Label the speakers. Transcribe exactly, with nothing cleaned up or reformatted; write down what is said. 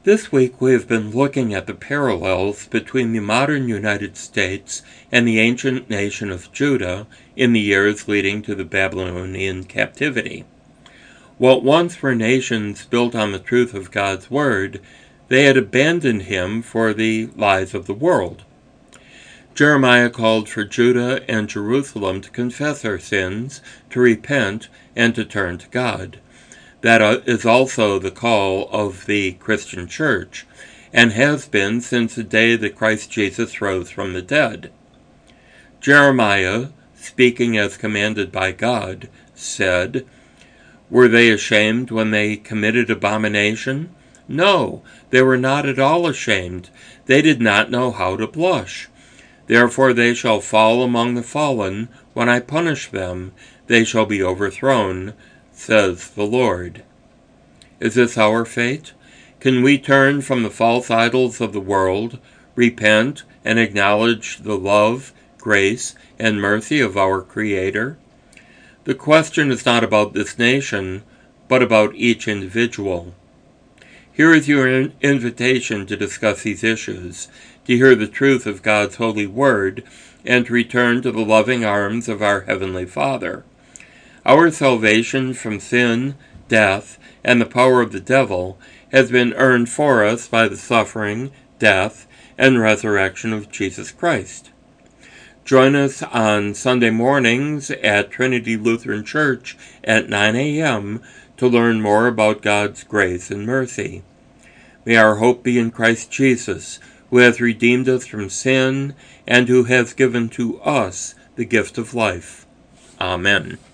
Speaker 1: This week we have been looking at the parallels between the modern United States and the ancient nation of Judah in the years leading to the Babylonian captivity. What once were nations built on the truth of God's Word, they had abandoned Him for the lies of the world. Jeremiah called for Judah and Jerusalem to confess their sins, to repent, and to turn to God. That is also the call of the Christian church, and has been since the day that Christ Jesus rose from the dead. Jeremiah, speaking as commanded by God, said, "Were they ashamed when they committed abomination? No, they were not at all ashamed. They did not know how to blush. Therefore they shall fall among the fallen. When I punish them, they shall be overthrown, says the Lord." Is this our fate? Can we turn from the false idols of the world, repent, and acknowledge the love, grace, and mercy of our Creator? The question is not about this nation, but about each individual. Here is your invitation to discuss these issues, to hear the truth of God's holy word, and to return to the loving arms of our Heavenly Father. Our salvation from sin, death, and the power of the devil has been earned for us by the suffering, death, and resurrection of Jesus Christ. Join us on Sunday mornings at Trinity Lutheran Church at nine a.m. to learn more about God's grace and mercy. May our hope be in Christ Jesus, who has redeemed us from sin and who has given to us the gift of life. Amen.